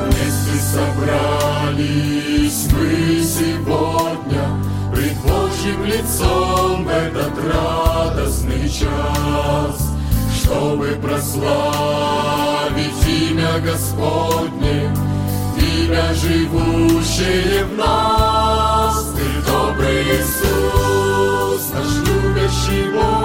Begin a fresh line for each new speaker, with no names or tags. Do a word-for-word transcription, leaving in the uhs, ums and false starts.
Вместе собрались мы сегодня пред Божьим лицом в этот радостный час, чтобы прославить имя Господне, имя, живущее в нас. Ты добрый Иисус, наш любящий Бог,